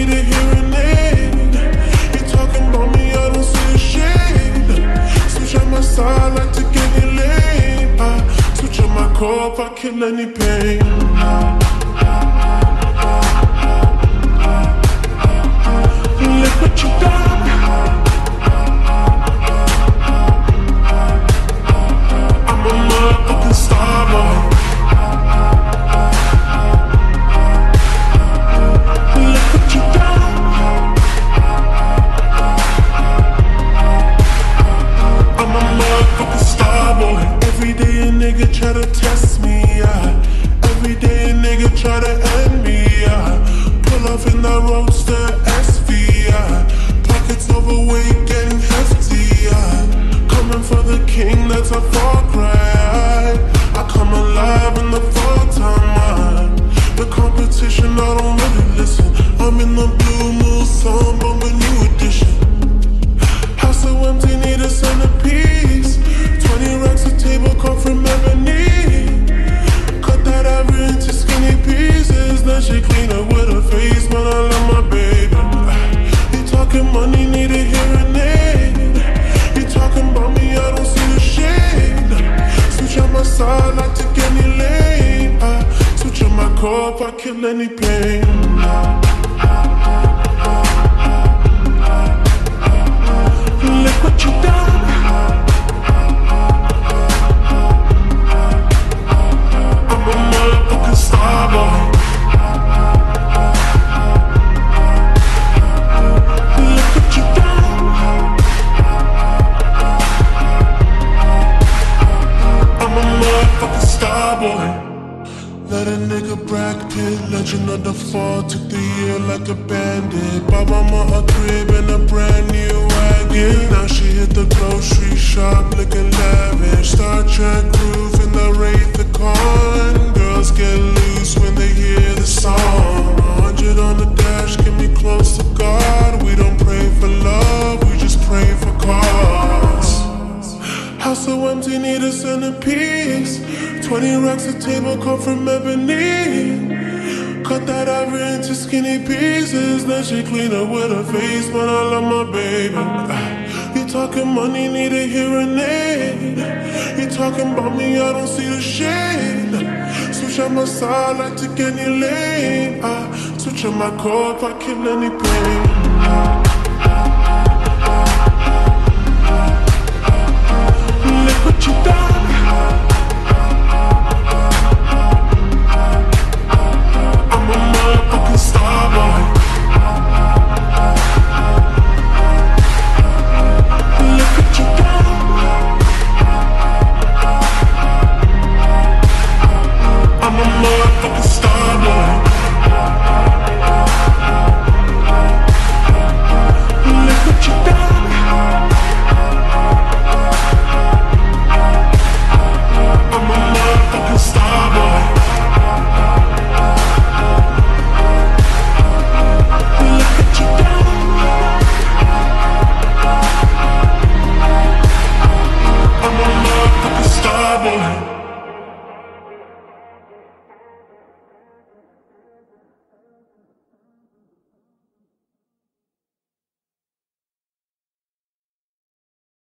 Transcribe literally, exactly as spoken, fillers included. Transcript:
need a hearing aid. You talking about me, I don't see the shade. Switch on my side, like to get you laid. I switch on my core if I kill any pain. Look what you done. I'm a motherfucking star boy. Look what you done. I'm a motherfucking star boy. Every day a nigga try to test me, yeah. Every day a nigga try to end me, yeah. Pull off in that roadster S V, yeah. Pockets overweight, getting hefty, yeah. Coming for the king, that's a far cry. I come alive in the full time, man. The competition, I don't really listen. I'm in the blue moon, song, bumping new edition. House so empty, need a centerpiece. Twenty racks of table come from ebony. Cut that ivory into skinny pieces. Then she clean up with her face, man, I love my baby. You talking money, need a hearing aid. You talking about me, I don't see the shade. Switch on my side, like to get me laid. I switch on my core if I kill any pain. Look what you done. I'm a motherfucking star boy. Look what you done. I'm a motherfucking star boy. Let a nigga Brad Pitt, legend of the fall, took the year like a bandit. Bought mama a crib and a brand new wagon. Now she hit the grocery shop looking lavish. Star Trek roof in the Wraith the Con. Girls get loose when they hear the song. A hundred on the dash, get me close to God. We don't pray for love, we just pray for cause. House so empty, need a centerpiece. Twenty racks of table come from ebony. Cut that ivory into skinny pieces. Then she clean up with her face, man, I love my baby. You talking money, need a hearing aid. You talking about me, I don't see the shade. Switch on my side, like to get you laid. I switch on my core if I kill any pain. Look what you done.